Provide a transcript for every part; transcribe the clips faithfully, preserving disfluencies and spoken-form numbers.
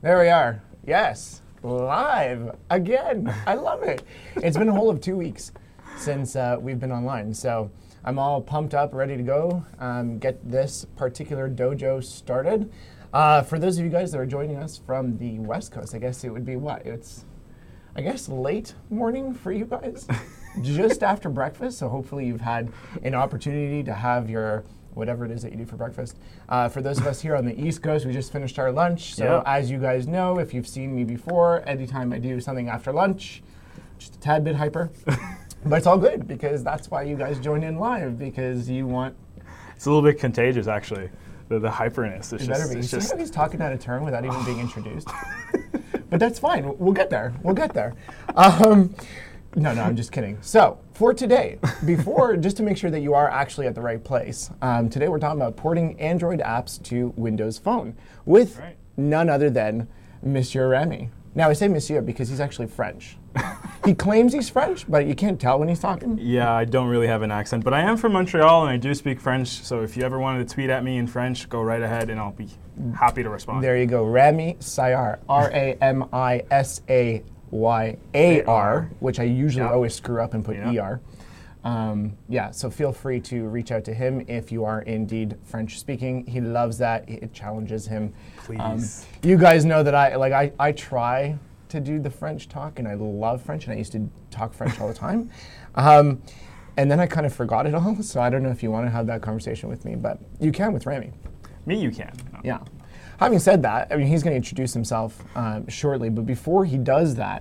There we are. Yes, live again. I love it. It's been a whole of two weeks since uh, we've been online, so I'm all pumped up, ready to go, um, get this particular dojo started. Uh, for those of you guys that are joining us from the West Coast, I guess it would be what? It's, I guess, late morning for you guys, just after breakfast, so hopefully you've had an opportunity to have your whatever it is that you do for breakfast. Uh, for those of us here on the East Coast, we just finished our lunch. So yeah. as you guys know, if you've seen me before, anytime I do something after lunch, just a tad bit hyper. But it's all good because that's why you guys join in live, because you want... It's a little bit contagious, actually, the, the hyperness. It's it just, better be. it's See just how he's talking out of turn without even being introduced? But that's fine. We'll get there. We'll get there. Um, No, no, I'm just kidding. So, for today, before, just to make sure that you are actually at the right place, um, today we're talking about porting Android apps to Windows Phone with right. none other than Monsieur Remy. Now, I say Monsieur because he's actually French. He claims he's French, but you can't tell when he's talking. Yeah, I don't really have an accent, but I am from Montreal and I do speak French, so if you ever wanted to tweet at me in French, go right ahead and I'll be happy to respond. There you go, Remy Sayar, R A M I S A Y A R, which I usually yeah. always screw up and put yeah. E R. Um, yeah, so feel free to reach out to him if you are indeed French speaking. He loves that. It challenges him. Please. Um, you guys know that I like I, I try to do the French talk, and I love French, and I used to talk French all the time. Um, and then I kind of forgot it all, so I don't know if you want to have that conversation with me, but you can with Remy. Me, you can. No. Yeah. Having said that, I mean, he's going to introduce himself um, shortly, but before he does that,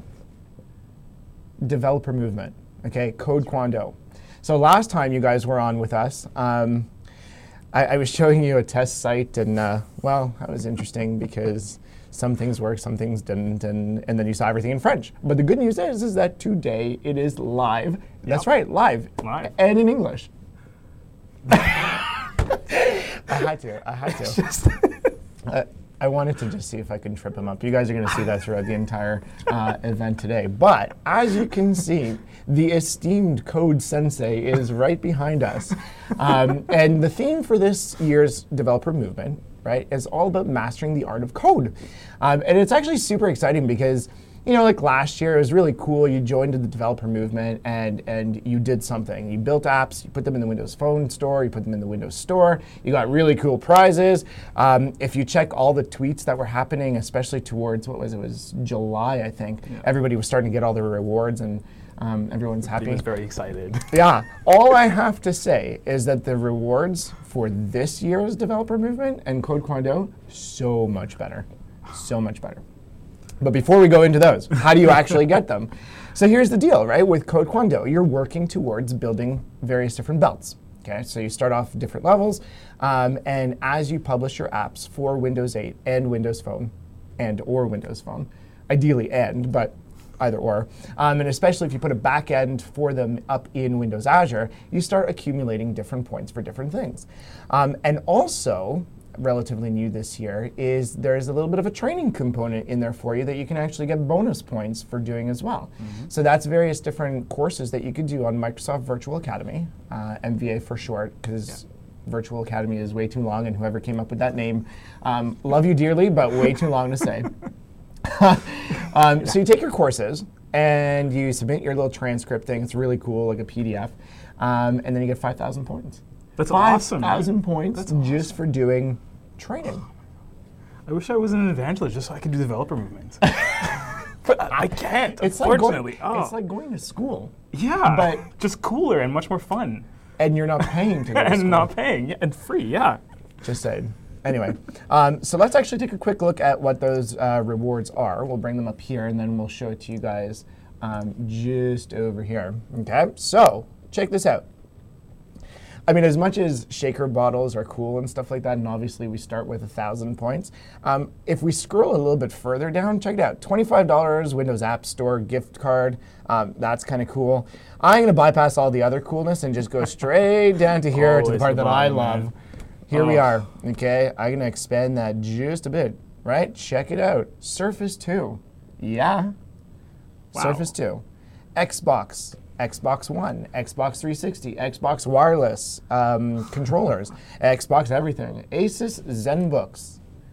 developer movement, okay, Code Kwando. So last time you guys were on with us, um, I, I was showing you a test site, and uh, well, that was interesting because some things worked, some things didn't, and, and then you saw everything in French. But the good news is, is that today it is live. Yep. That's right, live. Live. And in English. I had to, I had to. Uh, I wanted to just see if I could trip him up. You guys are going to see that throughout the entire uh, event today. But as you can see, the esteemed Code Sensei is right behind us. Um, and the theme for this year's developer movement, right, is all about mastering the art of code. Um, and it's actually super exciting because, you know, like last year, it was really cool. You joined the developer movement and, and you did something. You built apps, you put them in the Windows Phone store, you put them in the Windows Store, you got really cool prizes. Um, if you check all the tweets that were happening, especially towards, what was it, it was July, I think, yeah. everybody was starting to get all their rewards and um, everyone's happy. Everyone's very excited. Yeah. All I have to say is that the rewards for this year's developer movement and Code Kwando, so much better. So much better. But before we go into those, how do you actually get them? So here's the deal, right? With Code Kwando, you're working towards building various different belts. Okay, so you start off different levels, um, and as you publish your apps for Windows eight and Windows Phone, and or Windows Phone, ideally and, but either or, um, and especially if you put a back end for them up in Windows Azure, you start accumulating different points for different things. Um, and also, relatively new this year, is there's a little bit of a training component in there for you that you can actually get bonus points for doing as well. Mm-hmm. So that's various different courses that you could do on Microsoft Virtual Academy, uh, M V A for short, because yeah. Virtual Academy is way too long, and whoever came up with that name, um, love you dearly, but way too long to say. um, so you take your courses, and you submit your little transcript thing. It's really cool, like a P D F, um, and then you get five thousand points. That's five awesome. five thousand points That's just awesome. for doing training. I wish I was an evangelist just so I could do developer movements. But I can't, it's unfortunately. Like going, oh. It's like going to school. Yeah, but just cooler and much more fun. And you're not paying to go to and school. not paying, yeah, and free, yeah. Just saying. Anyway, um, so let's actually take a quick look at what those uh, rewards are. We'll bring them up here, and then we'll show it to you guys um, just over here. Okay, so check this out. I mean, as much as shaker bottles are cool and stuff like that, and obviously we start with one thousand points, um, if we scroll a little bit further down, check it out. twenty-five dollars Windows App Store gift card. Um, that's kind of cool. I'm going to bypass all the other coolness and just go straight down to here oh, to the part that I love. Man. Here oh. we are, okay? I'm going to expand that just a bit, right? Check it out. Surface two. Yeah. Wow. Surface two. Xbox. Xbox One, Xbox three sixty, Xbox Wireless um, controllers, Xbox everything, Asus ZenBooks,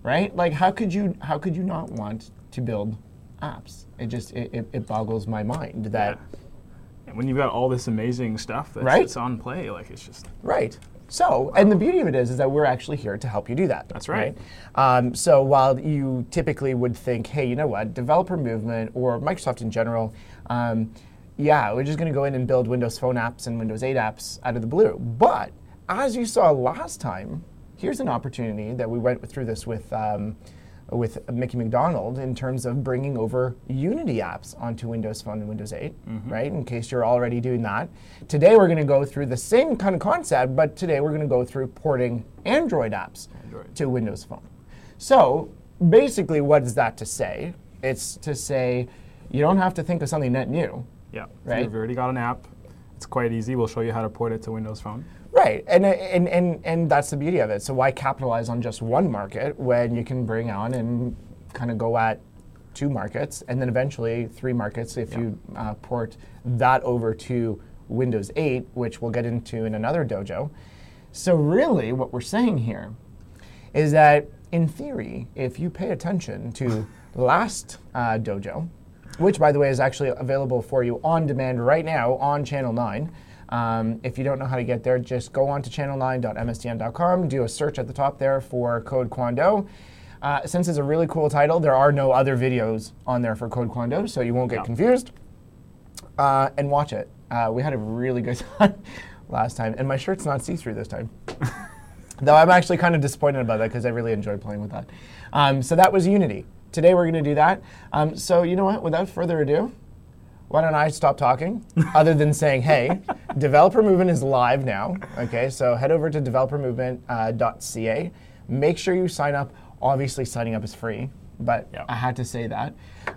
right? Like, how could you how could you not want to build apps? It just it, it, it boggles my mind that. Yeah. And when you've got all this amazing stuff that's, Right? that's on play, like it's just Right. So, and the beauty of it is, is that we're actually here to help you do that. That's right. Um, so while you typically would think, hey, you know what, developer movement or Microsoft in general, um, yeah, we're just going to go in and build Windows Phone apps and Windows eight apps out of the blue. But as you saw last time, here's an opportunity that we went through this with. Um, with Mickey McDonald in terms of bringing over Unity apps onto Windows Phone and Windows eight, mm-hmm. right? In case you're already doing that. Today we're going to go through the same kind of concept, but today we're going to go through porting Android apps Android. to Windows Phone. So basically what is that to say? It's to say you don't have to think of something net new. Yeah, right? If you've already got an app, it's quite easy. We'll show you how to port it to Windows Phone. Right, and, and and and that's the beauty of it. So why capitalize on just one market when you can bring on and kind of go at two markets, and then eventually three markets if yeah. you uh, port that over to Windows eight, which we'll get into in another dojo. So really what we're saying here is that in theory, if you pay attention to last uh, dojo, which by the way is actually available for you on demand right now on Channel nine, Um, if you don't know how to get there, just go on to channel nine dot m s t n dot com, do a search at the top there for Code Kwando. Uh, since it's a really cool title, there are no other videos on there for Code Kwando, so you won't get no. confused. Uh, and watch it. Uh, we had a really good time last time, and my shirt's not see-through this time. Though I'm actually kind of disappointed about that because I really enjoyed playing with that. Um, so that was Unity. Today we're going to do that. Um, so you know what? Without further ado, why don't I stop talking, other than saying, hey, Developer Movement is live now. Okay, so head over to developer movement dot c a. Make sure you sign up. Obviously, signing up is free, but yep. I had to say that.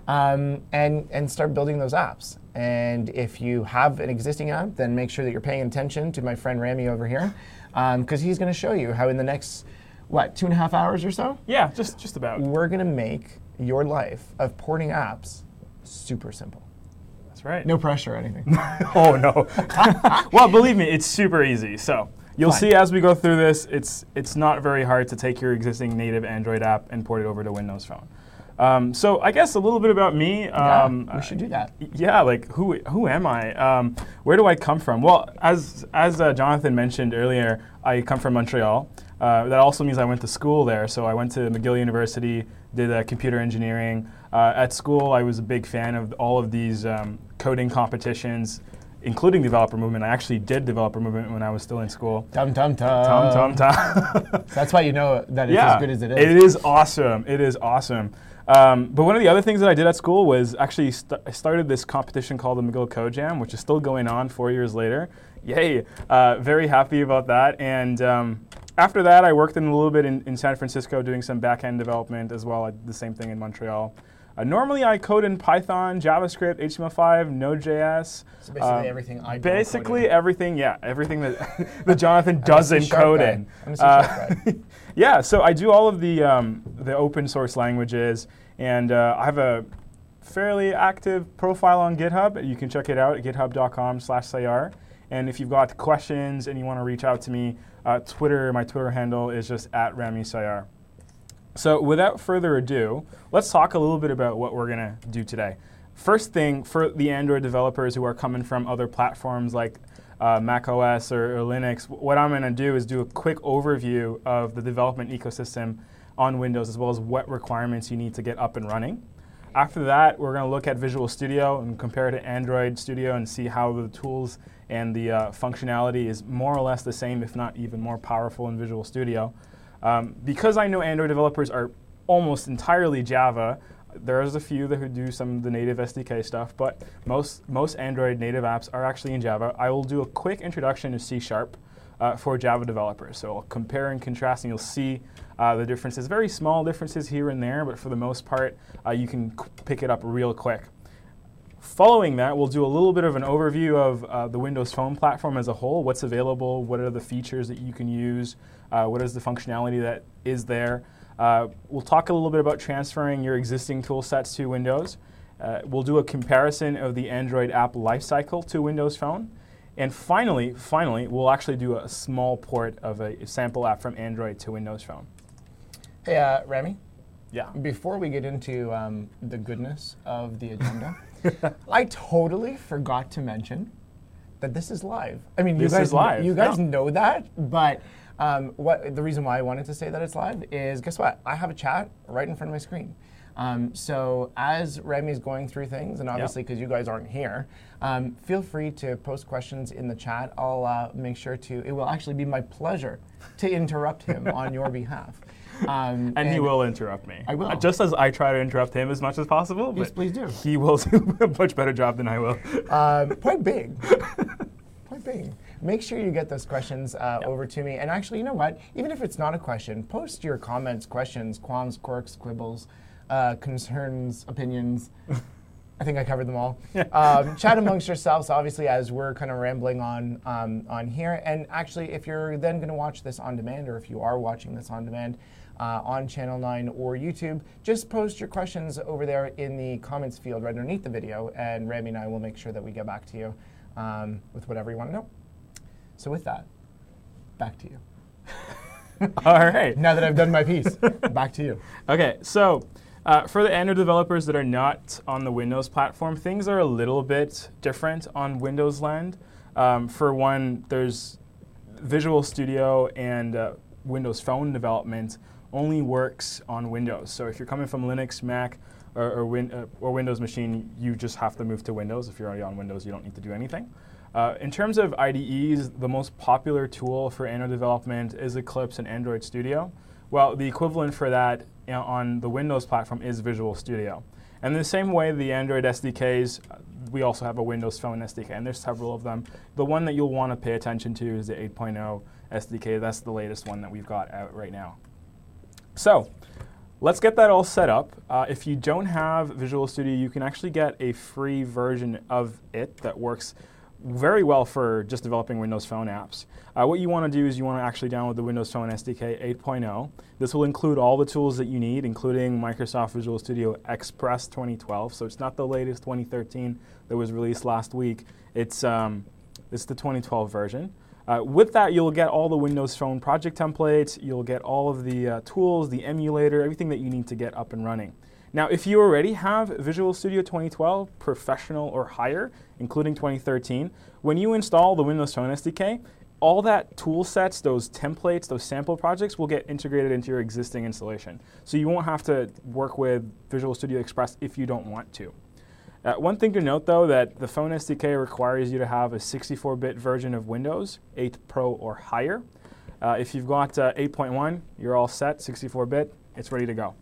Um, and, and start building those apps. And if you have an existing app, then make sure that you're paying attention to my friend Rami over here, because um, he's going to show you how in the next, what, two and a half hours or so? Yeah, just, just about. We're going to make your life of porting apps super simple. That's right. No pressure or anything. Oh, no. Well, believe me, it's super easy. So you'll Fine. see as we go through this, it's it's not very hard to take your existing native Android app and port it over to Windows Phone. Um, so I guess a little bit about me. Um, yeah, we should do that. Uh, yeah, like who who am I? Um, where do I come from? Well, as as uh, Jonathan mentioned earlier, I come from Montreal. Uh, that also means I went to school there. So I went to McGill University, did uh, computer engineering. Uh, at school, I was a big fan of all of these um, coding competitions, including Developer Movement. I actually did Developer Movement when I was still in school. Tum tum tum. Tum tum tum. That's why you know that it's yeah, as good as it is. It is awesome. It is awesome. Um, but one of the other things that I did at school was actually st- I started this competition called the McGill Code Jam, which is still going on four years later. Yay! Uh, very happy about that. And um, after that, I worked in a little bit in, in San Francisco doing some back-end development as well. I did the same thing in Montreal. Uh, normally, I code in Python, JavaScript, H T M L five, Node.js. So basically um, everything I do. Basically everything, yeah, everything that, that Jonathan doesn't code in. I'm a C uh, Yeah, so I do all of the um, the open source languages, and uh, I have a fairly active profile on GitHub. You can check it out at github dot com slash sayar. And if you've got questions and you want to reach out to me, uh, Twitter, my Twitter handle is just at Rami Sayar. So without further ado, let's talk a little bit about what we're going to do today. First thing, for the Android developers who are coming from other platforms like uh, macOS or, or Linux, what I'm going to do is do a quick overview of the development ecosystem on Windows, as well as what requirements you need to get up and running. After that, we're going to look at Visual Studio and compare it to Android Studio and see how the tools and the uh, functionality is more or less the same, if not even more powerful in Visual Studio. Um, because I know Android developers are almost entirely Java, there's a few that who do some of the native S D K stuff, but most most Android native apps are actually in Java. I will do a quick introduction to C Sharp uh, for Java developers. So I'll compare and contrast, and you'll see uh, the differences. Very small differences here and there, but for the most part, uh, you can c- pick it up real quick. Following that, we'll do a little bit of an overview of uh, the Windows Phone platform as a whole, what's available, what are the features that you can use, uh, what is the functionality that is there. Uh, we'll talk a little bit about transferring your existing tool sets to Windows. Uh, we'll do a comparison of the Android app lifecycle to Windows Phone. And finally, finally, we'll actually do a small port of a sample app from Android to Windows Phone. Hey, uh, Remy, Yeah. before we get into um, the goodness of the agenda, I totally forgot to mention that this is live. I mean, This you guys, is live, you guys yeah. know that, but um, what the reason why I wanted to say that it's live is, guess what? I have a chat right in front of my screen. Um, so as Remy's going through things, and obviously because you guys aren't here, um, feel free to post questions in the chat. I'll uh, make sure to, it will actually be my pleasure to interrupt him on your behalf. Um, And, he will interrupt me. I will. Uh, Just as I try to interrupt him as much as possible. Yes, but please do. He will do a much better job than I will. Um, point being, point being, make sure you get those questions uh, Yep. over to me. And actually, you know what? Even if it's not a question, post your comments, questions, qualms, quirks, quibbles, uh, concerns, opinions. I think I covered them all. Um, chat amongst yourselves, obviously, as we're kind of rambling on um, on here. And actually, if you're then going to watch this on demand, or if you are watching this on demand uh, on Channel nine or YouTube, just post your questions over there in the comments field right underneath the video, and Remy and I will make sure that we get back to you um, with whatever you want to know. So with that, back to you. All right. Now that I've done my piece, back to you. Okay, so uh, for the Android developers that are not on the Windows platform, things are a little bit different on Windows land. Um, for one, there's Visual Studio and uh, Windows Phone development only works on Windows. So if you're coming from Linux, Mac, or, or, win, uh, or Windows machine, you just have to move to Windows. If you're already on Windows, you don't need to do anything. Uh, in terms of I D Es, the most popular tool for Android development is Eclipse and Android Studio. Well, the equivalent for that you know, on the Windows platform is Visual Studio. And in the same way, the Android S D Ks, uh, we also have a Windows Phone S D K, and there's several of them. The one that you'll want to pay attention to is the eight point oh S D K. That's the latest one that we've got out right now. So let's get that all set up. Uh, if you don't have Visual Studio, you can actually get a free version of it that works very well for just developing Windows Phone apps. Uh, what you want to do is you want to actually download the Windows Phone S D K eight point oh. This will include all the tools that you need, including Microsoft Visual Studio Express twenty twelve. So it's not the latest twenty thirteen that was released last week. It's, um, it's the twenty twelve version. Uh, with that, you'll get all the Windows Phone project templates. You'll get all of the uh, tools, the emulator, everything that you need to get up and running. Now, if you already have Visual Studio twenty twelve Professional or higher, including twenty thirteen, when you install the Windows Phone S D K, all that tool sets, those templates, those sample projects will get integrated into your existing installation. So you won't have to work with Visual Studio Express if you don't want to. Uh, one thing to note, though, that the Phone S D K requires you to have a sixty-four bit version of Windows, eight Pro or higher. Uh, if you've got uh, eight point one, you're all set, sixty-four bit, it's ready to go.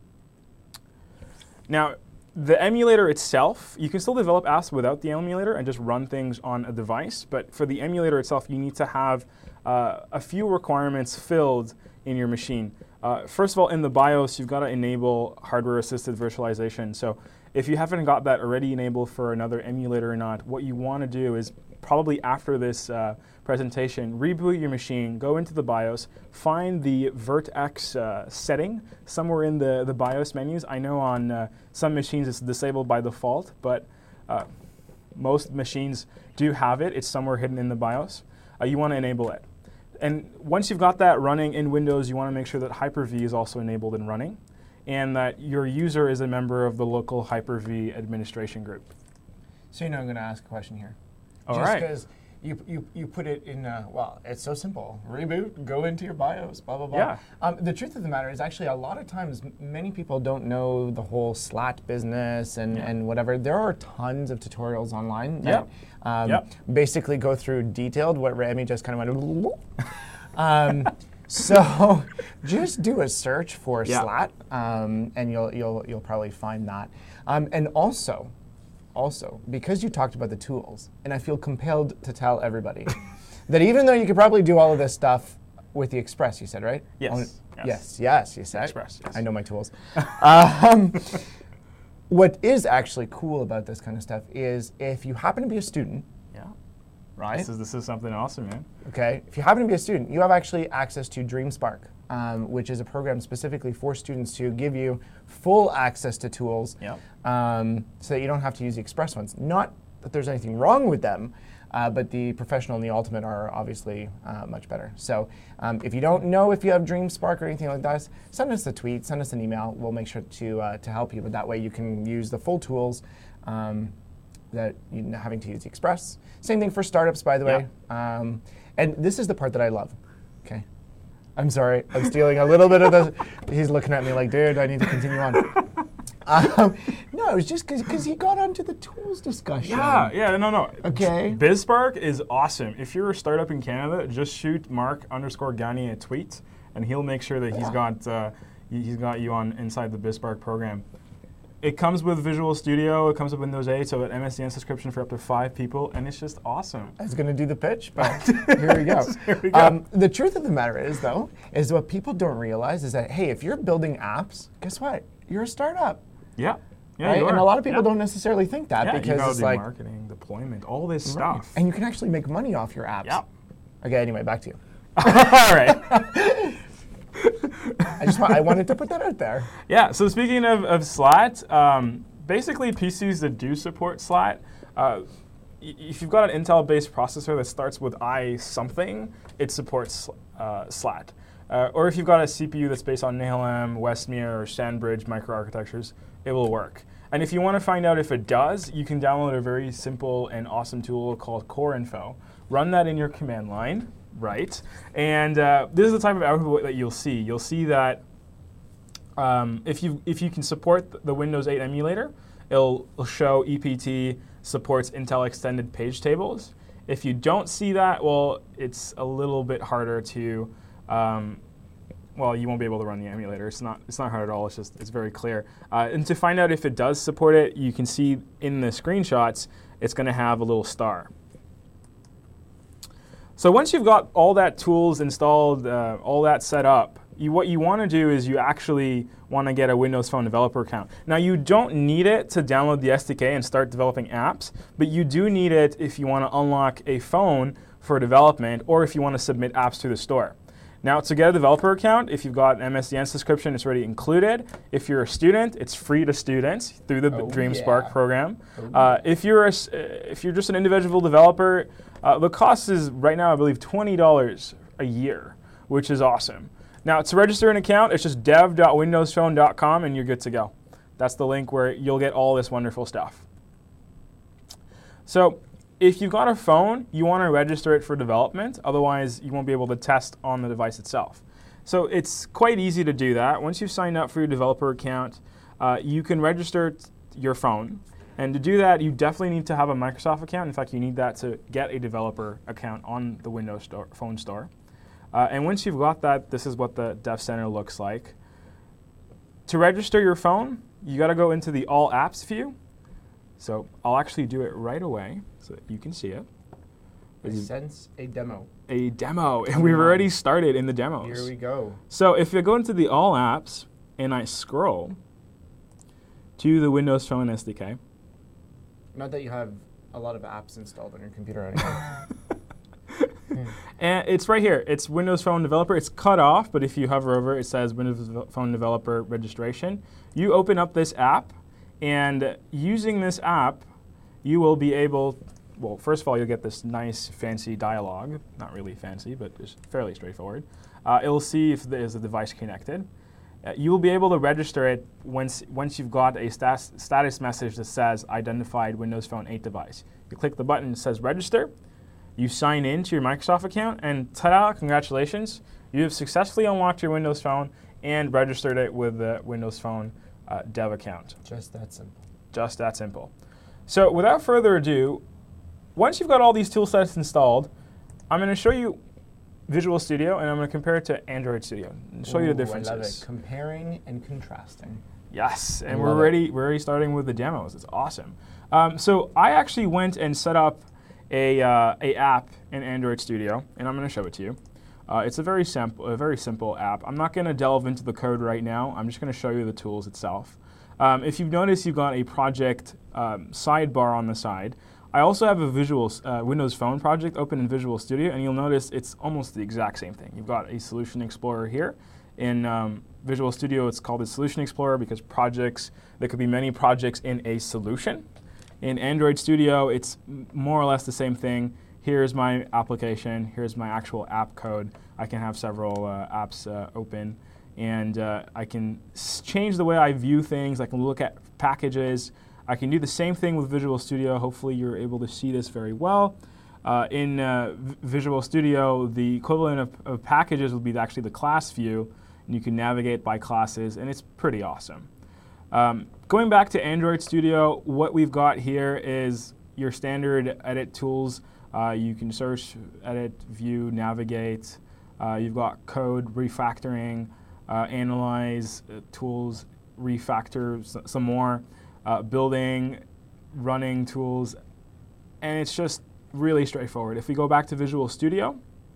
Now, the emulator itself, you can still develop apps without the emulator and just run things on a device. But for the emulator itself, you need to have uh, a few requirements filled in your machine. Uh, first of all, in the BIOS, you've got to enable hardware-assisted virtualization. So if you haven't got that already enabled for another emulator or not, what you want to do is probably after this uh, presentation, reboot your machine, go into the BIOS, find the VirtX uh, setting somewhere in the, the BIOS menus. I know on uh, some machines it's disabled by default, but uh, most machines do have it. It's somewhere hidden in the BIOS. Uh, you want to enable it. And once you've got that running in Windows, you want to make sure that Hyper-V is also enabled and running, and that your user is a member of the local Hyper-V administration group. So you know I'm going to ask a question here. All Just right. because you, you, you put it in, uh, well, it's so simple. Reboot, go into your BIOS, blah, blah, blah. Yeah. Um, the truth of the matter is actually a lot of times m- many people don't know the whole SLAT business and, Yeah. and whatever. There are tons of tutorials online that Yep. um, Yep. basically go through detailed what Remy just kind of went um, so just do a search for Yeah. SLAT um, and you'll, you'll, you'll probably find that. Um, and also, Also, because you talked about the tools, and I feel compelled to tell everybody that even though you could probably do all of this stuff with the Express, you said, right? Yes. Only- Yes. yes, yes, you said. Express, yes. I know my tools. um, what is actually cool about this kind of stuff is if you happen to be a student, Yeah. right? This is, this is something awesome, man. Okay, if you happen to be a student, you have actually access to DreamSpark, um, which is a program specifically for students to give you full access to tools Yep. um, so that you don't have to use the Express ones. Not that there's anything wrong with them, Uh, but the Professional and the Ultimate are obviously uh, much better. So um, if you don't know if you have DreamSpark or anything like that, send us a tweet, send us an email. We'll make sure to uh, to help you. But that way you can use the full tools um, that you're not having to use the Express. Same thing for startups, by the way. Yeah. Um, and this is the part that I love. Okay. I'm sorry. I'm stealing a little bit of the. He's looking at me like, dude, I need to continue on. Um, no, it was just because he got onto the tools discussion. Yeah, yeah, no, no. Okay. BizSpark is awesome. If you're a startup in Canada, just shoot Mark underscore Gani a tweet, and he'll make sure that he's Yeah. got uh, he- he's got you on inside the BizSpark program. It comes with Visual Studio. It comes with Windows eight, so an M S D N subscription for up to five people, and it's just awesome. I was going to do the pitch, but here we go. Here we go. Um, the truth of the matter is, though, is what people don't realize is that, hey, if you're building apps, guess what? You're a startup. Yeah, yeah, Right? you And are. a lot of people yeah. don't necessarily think that Yeah, you because gotta it's do like, marketing, deployment, all this right. stuff. And you can actually make money off your apps. Yeah. Okay, anyway, back to you. All right. I just want, I wanted to put that out there. Yeah, so speaking of, of SLAT, um, basically P Cs that do support SLAT, uh, y- if you've got an Intel-based processor that starts with i something, it supports uh, SLAT. Uh, or if you've got a C P U that's based on NehalM, Westmere, or SandBridge microarchitectures, it will work. And if you want to find out if it does, you can download a very simple and awesome tool called CoreInfo. Run that in your command line, right? And uh, this is the type of output that you'll see. You'll see that um, if you if you can support the Windows eight emulator, it'll, it'll show E P T supports Intel extended page tables. If you don't see that, well, it's a little bit harder to. Um, well, you won't be able to run the emulator. It's not. It's not hard at all. It's just. It's very clear. Uh, and to find out if it does support it, you can see in the screenshots, it's going to have a little star. So once you've got all that tools installed, uh, all that set up, you, what you want to do is you actually want to get a Windows Phone developer account. Now, you don't need it to download the S D K and start developing apps, but you do need it if you want to unlock a phone for development or if you want to submit apps to the store. Now, to get a developer account, if you've got an M S D N subscription, it's already included. If you're a student, it's free to students through the Oh, DreamSpark yeah. program. Oh, Uh, if you're a, s- uh, if you're just an individual developer, uh, the cost is right now, I believe, twenty dollars a year, which is awesome. Now, to register an account, it's just dev dot windows phone dot com, and you're good to go. That's the link where you'll get all this wonderful stuff. So, if you've got a phone, you want to register it for development. Otherwise, you won't be able to test on the device itself. So it's quite easy to do that. Once you've signed up for your developer account, uh, you can register t- your phone. And to do that, you definitely need to have a Microsoft account. In fact, you need that to get a developer account on the Windows store, phone store. Uh, and once you've got that, this is what the Dev Center looks like. To register your phone, you got to go into the All Apps view. So I'll actually do it right away so that you can see it. I sense a demo. A demo, and we've already started in the demos. Here we go. So if you go into the All Apps and I scroll to the Windows Phone S D K. Not that you have a lot of apps installed on your computer anymore. And it's right here. It's Windows Phone Developer. It's cut off, but if you hover over, it says Windows Phone Developer Registration. You open up this app, and using this app, you will be able, well, first of all, you'll get this nice, fancy dialogue. Not really fancy, but it's fairly straightforward. Uh, it'll see if there is a device connected. Uh, you will be able to register it once, once you've got a stas- status message that says identified Windows Phone eight device. You click the button that says register. You sign in to your Microsoft account, and ta-da, congratulations. You have successfully unlocked your Windows Phone and registered it with the Windows Phone uh, dev account. Just that simple. Just that simple. So without further ado, once you've got all these tool sets installed, I'm going to show you Visual Studio, and I'm going to compare it to Android Studio and show you the Ooh, differences. I love it. Comparing and contrasting. Yes, and I we're love it. already we're already starting with the demos. It's awesome. Um, so I actually went and set up a uh, a app in Android Studio, and I'm going to show it to you. Uh, it's a very simple a very simple app. I'm not going to delve into the code right now. I'm just going to show you the tools itself. Um, if you've noticed, you've got a project um, sidebar on the side. I also have a Visual uh, Windows Phone project open in Visual Studio, and you'll notice it's almost the exact same thing. You've got a Solution Explorer here. In um, Visual Studio, it's called a Solution Explorer because projects, there could be many projects in a solution. In Android Studio, it's m- more or less the same thing. Here's my application. Here's my actual app code. I can have several uh, apps uh, open, and uh, I can s- change the way I view things. I can look at packages. I can do the same thing with Visual Studio. Hopefully you're able to see this very well. Uh, in uh, v- Visual Studio, the equivalent of, of packages would be actually the class view, and you can navigate by classes, and it's pretty awesome. Um, going back to Android Studio, what we've got here is your standard edit tools. Uh, you can search, edit, view, navigate. Uh, you've got code, refactoring, uh, analyze, uh, tools, refactor, s- some more, uh, building, running tools, and it's just really straightforward. If we go back to Visual Studio,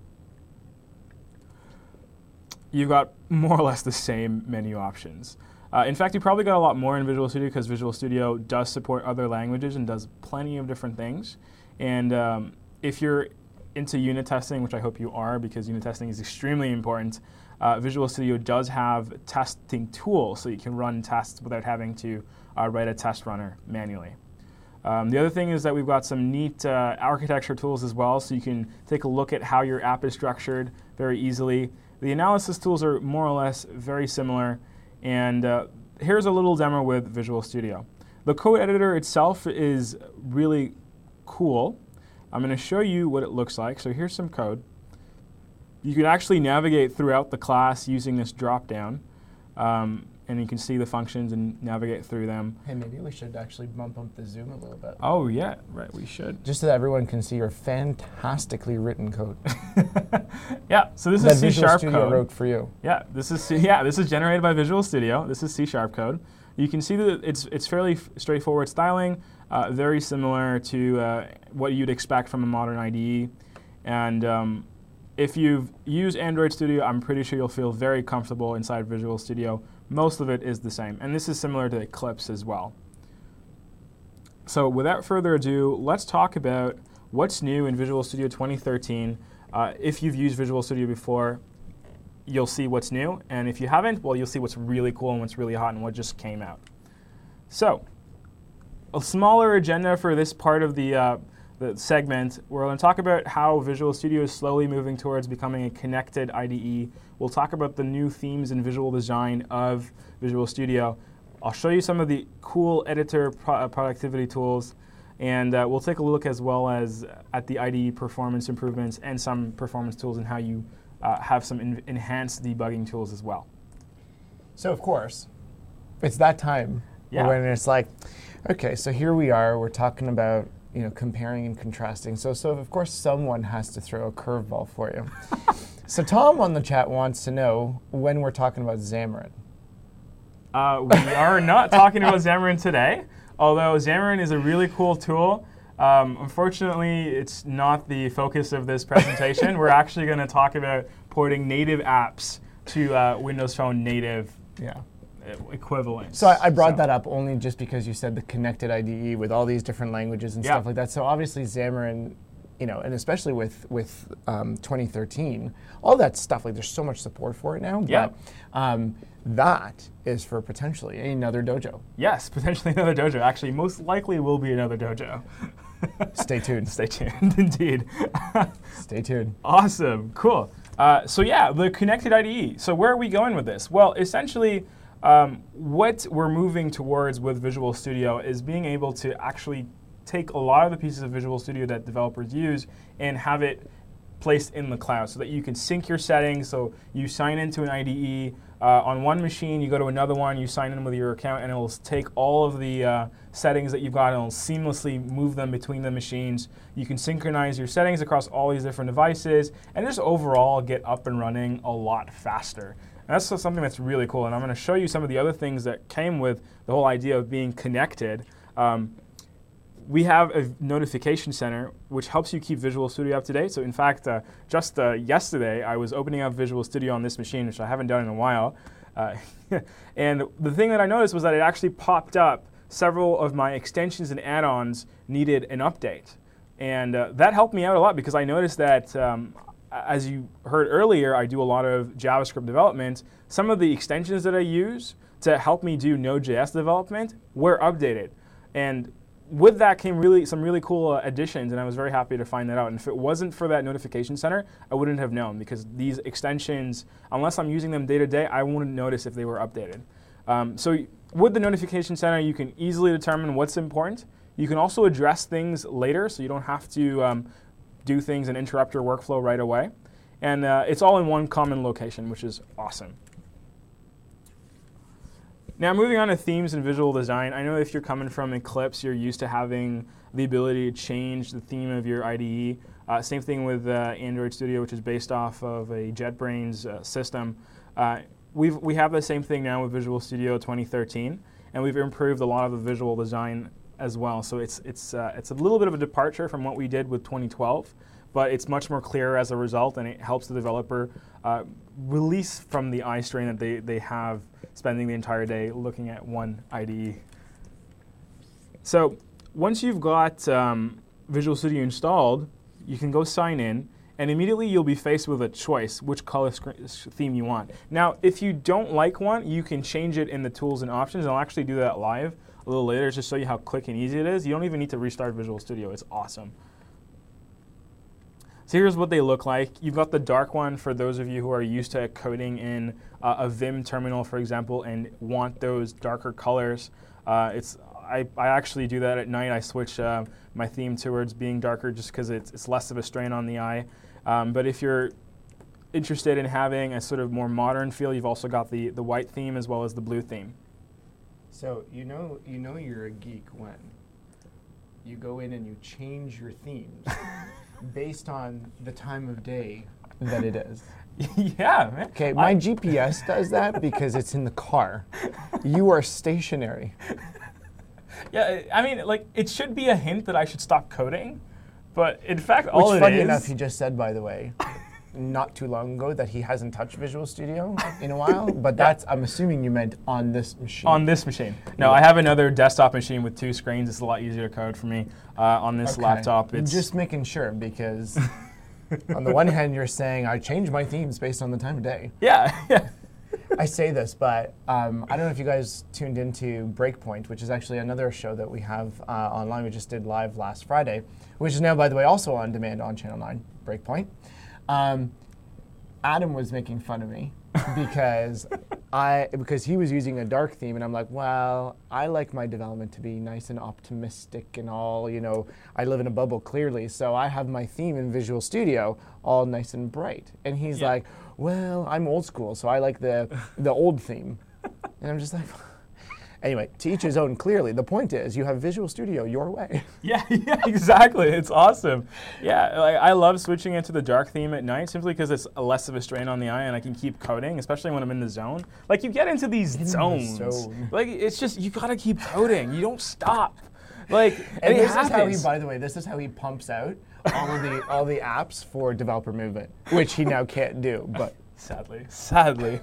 you've got more or less the same menu options. Uh, in fact, you probably got a lot more in Visual Studio because Visual Studio does support other languages and does plenty of different things. And um, if you're into unit testing, which I hope you are because unit testing is extremely important, uh, Visual Studio does have testing tools so you can run tests without having to uh, write a test runner manually. Um, the other thing is that we've got some neat uh, architecture tools as well, so you can take a look at how your app is structured very easily. The analysis tools are more or less very similar, and uh, here's a little demo with Visual Studio. The code editor itself is really cool. I'm going to show you what it looks like. So here's some code. You can actually navigate throughout the class using this drop-down. Um, and you can see the functions and navigate through them. Hey, maybe we should actually bump up the zoom a little bit. Oh, yeah, right, we should. Just so that everyone can see your fantastically written code. Yeah, so this that is C Visual Sharp Studio code. wrote for you. Yeah, this is C- yeah, this is generated by Visual Studio. This is C Sharp code. You can see that it's it's fairly f- straightforward styling, uh, very similar to uh, what you'd expect from a modern I D E. And um, if you've used Android Studio, I'm pretty sure you'll feel very comfortable inside Visual Studio. Most of it is the same, and this is similar to Eclipse as well. So without further ado, let's talk about what's new in Visual Studio twenty thirteen. Uh, if you've used Visual Studio before, you'll see what's new, and if you haven't, well, you'll see what's really cool and what's really hot and what just came out. So, a smaller agenda for this part of the, uh, the segment. We're going to talk about how Visual Studio is slowly moving towards becoming a connected I D E. We'll talk about the new themes and visual design of Visual Studio. I'll show you some of the cool editor pro- productivity tools, and uh, we'll take a look as well as at the I D E performance improvements and some performance tools and how you uh, have some en- enhanced debugging tools as well. So, of course, it's that time Yeah. when it's like, okay, so here we are, we're talking about, you know, comparing and contrasting. So, so of course, someone has to throw a curveball for you. So Tom on the chat wants to know when we're talking about Xamarin. Uh, we are not talking about Xamarin today, although Xamarin is a really cool tool. Um, unfortunately, it's not the focus of this presentation. We're actually going to talk about porting native apps to uh, Windows Phone native Yeah. equivalents. So I, I brought So- that up only just because you said the connected I D E with all these different languages and Yeah. stuff like that. So obviously Xamarin, you know, and especially with with um, twenty thirteen, all that stuff, like there's so much support for it now. Yeah. But um, that is for potentially another dojo. Yes, potentially another dojo. Actually, most likely will be another dojo. Stay tuned. Stay tuned, indeed. Stay tuned. Awesome, cool. Uh, so yeah, the connected I D E. So where are we going with this? Well, essentially, um, what we're moving towards with Visual Studio is being able to actually take a lot of the pieces of Visual Studio that developers use and have it placed in the cloud so that you can sync your settings. So you sign into an I D E uh, on one machine, you go to another one, you sign in with your account, and it will take all of the uh, settings that you've got and it'll seamlessly move them between the machines. You can synchronize your settings across all these different devices and just overall get up and running a lot faster. And that's something that's really cool. And I'm going to show you some of the other things that came with the whole idea of being connected. Um, We have a notification center which helps you keep Visual Studio up to date. So in fact, uh, just uh, yesterday, I was opening up Visual Studio on this machine, which I haven't done in a while. Uh, and the thing that I noticed was that it actually popped up several of my extensions and add-ons needed an update. And uh, that helped me out a lot because I noticed that, um, as you heard earlier, I do a lot of JavaScript development. Some of the extensions that I use to help me do Node.js development were updated. And with that came really some really cool uh, additions, and I was very happy to find that out. And if it wasn't for that notification center, I wouldn't have known, because these extensions, unless I'm using them day to day, I wouldn't notice if they were updated. Um, so with the notification center, you can easily determine what's important. You can also address things later, so you don't have to um, do things and interrupt your workflow right away. And uh, it's all in one common location, which is awesome. Now, moving on to themes and visual design, I know if you're coming from Eclipse, you're used to having the ability to change the theme of your I D E. Uh, same thing with uh, Android Studio, which is based off of a JetBrains uh, system. Uh, we've, we have the same thing now with Visual Studio twenty thirteen, and we've improved a lot of the visual design as well. So it's, it's, uh, it's a little bit of a departure from what we did with twenty twelve, but it's much more clear as a result, and it helps the developer uh, release from the eye strain that they, they have spending the entire day looking at one I D E. So once you've got um, Visual Studio installed, you can go sign in, and immediately you'll be faced with a choice which color theme you want. Now, if you don't like one, you can change it in the tools and options, and I'll actually do that live a little later just to show you how quick and easy it is. You don't even need to restart Visual Studio. It's awesome. So here's what they look like. You've got the dark one for those of you who are used to coding in uh, a Vim terminal, for example, and want those darker colors. Uh, it's I, I actually do that at night. I switch uh, my theme towards being darker just because it's, it's less of a strain on the eye. Um, but if you're interested in having a sort of more modern feel, you've also got the, the white theme as well as the blue theme. So you know, you know you're a geek when you go in and you change your themes based on the time of day that it is. Yeah, man. Okay, my I G P S does that because it's in the car. You are stationary. Yeah, I mean, like, it should be a hint that I should stop coding, but in fact, all Which, it funny is... enough, he just said, by the way, not too long ago, that he hasn't touched Visual Studio in a while, but that's, I'm assuming you meant on this machine. On this machine. No, yeah. I have another desktop machine with two screens. It's a lot easier to code for me. Uh, on this okay. laptop, it's... Just making sure, because on the one hand, you're saying, I change my themes based on the time of day. Yeah, yeah. I say this, but um, I don't know if you guys tuned into Breakpoint, which is actually another show that we have uh, online. We just did live last Friday, which is now, by the way, also on demand on Channel nine, Breakpoint. Um, Adam was making fun of me because I because he was using a dark theme, and I'm like, well, I like my development to be nice and optimistic and all, you know, I live in a bubble clearly, so I have my theme in Visual Studio all nice and bright. And he's yeah. like, well, I'm old school, so I like the the old theme. And I'm just like, anyway, to each his own, clearly. The point is, you have Visual Studio your way. Yeah, yeah, exactly. It's awesome. Yeah, like, I love switching into the dark theme at night simply because it's a less of a strain on the eye and I can keep coding, especially when I'm in the zone. Like, you get into these in zones. The zone. Like, it's just, you gotta keep coding. You don't stop. Like, and, and this happens. is how he, by the way, this is how he pumps out all of the all the apps for developer movement, which he now can't do, but sadly, sadly.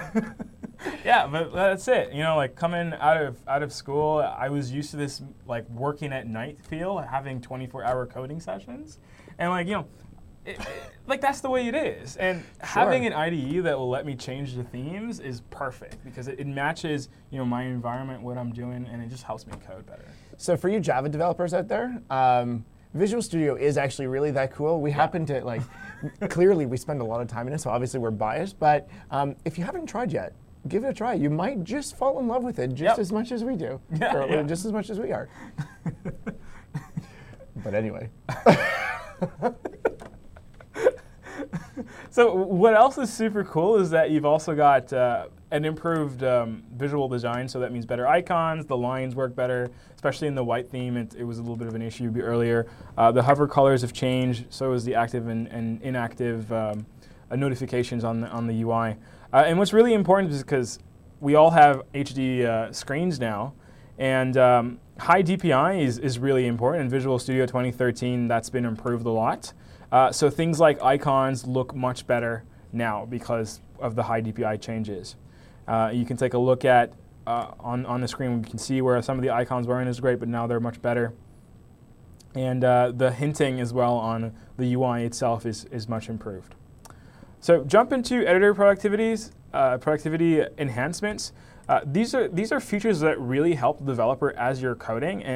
Yeah, but that's it. You know, like coming out of out of school, I was used to this like working at night feel, having twenty-four hour coding sessions, and like you know, it, it, like that's the way it is. And sure. having an I D E that will let me change the themes is perfect because it, it matches you know my environment, what I'm doing, and it just helps me code better. So for you Java developers out there, um, Visual Studio is actually really that cool. We yeah. happen to like, clearly we spend a lot of time in it, so obviously we're biased. But um, if you haven't tried yet, give it a try. You might just fall in love with it just yep. as much as we do. Yeah, or, yeah. or just as much as we are. But anyway. So what else is super cool is that you've also got uh, an improved um, visual design, so that means better icons, the lines work better, especially in the white theme. It, it was a little bit of an issue earlier. Uh, the hover colors have changed, so is the active and, and inactive um, uh, notifications on the, on the U I. Uh, and what's really important is because we all have H D uh, screens now, and um, high D P I is, is really important. In Visual Studio twenty thirteen, that's been improved a lot. Uh, so things like icons look much better now because of the high D P I changes. Uh, you can take a look at, uh, on, on the screen, we can see where some of the icons weren't as great, but now they're much better. And uh, the hinting as well on the U I itself is, is much improved. So jump into editor productivities, uh, productivity enhancements. Uh, these are these are features that really help the developer as you're coding, and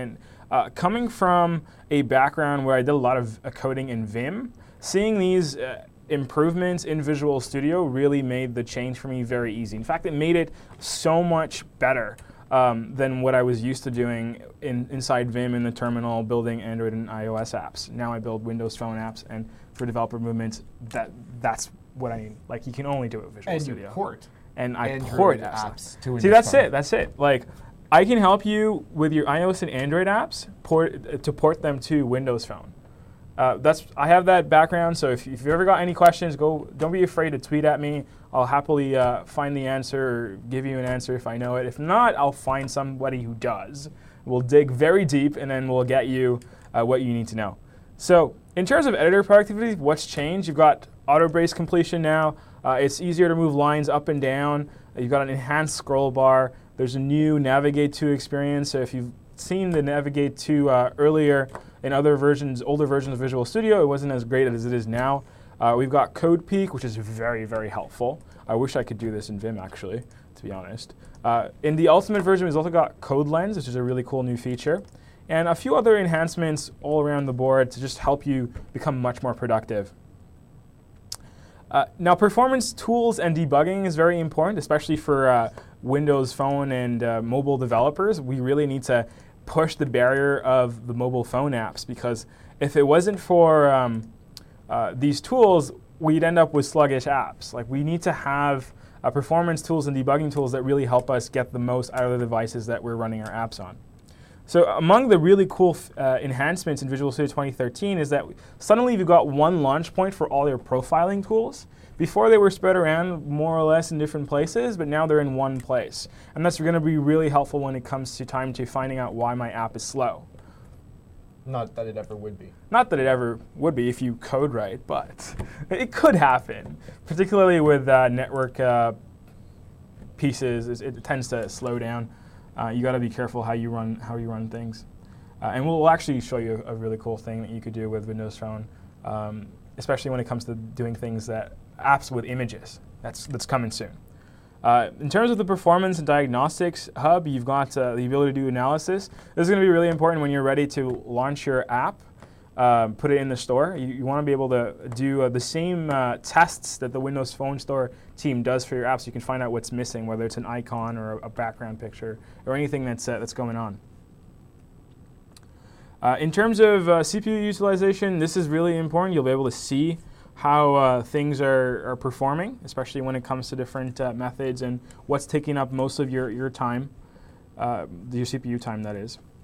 Uh, coming from a background where I did a lot of uh, coding in Vim, seeing these uh, improvements in Visual Studio really made the change for me very easy. In fact, it made it so much better um, than what I was used to doing in, inside Vim in the terminal, building Android and iOS apps. Now I build Windows Phone apps, and for developer movement, that that's what I need. Like, you can only do it with Visual and Studio. You port and I Android port apps. apps. To Windows See, that's Phone. it. That's it. Like, I can help you with your iOS and Android apps port, to port them to Windows Phone. Uh, that's I have that background, so if, if you've ever got any questions, go. Don't be afraid to tweet at me. I'll happily uh, find the answer or give you an answer if I know it. If not, I'll find somebody who does. We'll dig very deep, and then we'll get you uh, what you need to know. So in terms of editor productivity, what's changed? You've got auto brace completion now. Uh, it's easier to move lines up and down. You've got an enhanced scroll bar. There's a new Navigate to experience. So if you've seen the Navigate to uh, earlier in other versions, older versions of Visual Studio, it wasn't as great as it is now. Uh, we've got Code Peek, which is very, very helpful. I wish I could do this in Vim, actually, to be honest. Uh, in the Ultimate version, we've also got Code Lens, which is a really cool new feature, and a few other enhancements all around the board to just help you become much more productive. Uh, now, performance tools and debugging is very important, especially for uh, Windows Phone and uh, mobile developers. We really need to push the barrier of the mobile phone apps, because if it wasn't for um, uh, these tools, we'd end up with sluggish apps. Like, we need to have uh, performance tools and debugging tools that really help us get the most out of the devices that we're running our apps on. So among the really cool uh, enhancements in Visual Studio twenty thirteen is that suddenly you've got one launch point for all your profiling tools. Before, they were spread around more or less in different places, but now they're in one place. And that's going to be really helpful when it comes to time to finding out why my app is slow. Not that it ever would be. Not that it ever would be if you code right, but it could happen, particularly with uh, network uh, pieces. It, it tends to slow down. Uh, you got to be careful how you run how you run things. Uh, and we'll, we'll actually show you a, a really cool thing that you could do with Windows Phone, um, especially when it comes to doing things that apps with images. That's that's coming soon. Uh, in terms of the performance and diagnostics hub, you've got uh, the ability to do analysis. This is going to be really important when you're ready to launch your app, uh, put it in the store. You, you want to be able to do uh, the same uh, tests that the Windows Phone Store team does for your app, so you can find out what's missing, whether it's an icon or a, a background picture or anything that's uh, that's going on. Uh, in terms of uh, C P U utilization, this is really important. You'll be able to see how uh, things are, are performing, especially when it comes to different uh, methods and what's taking up most of your, your time, uh, your C P U time, that is.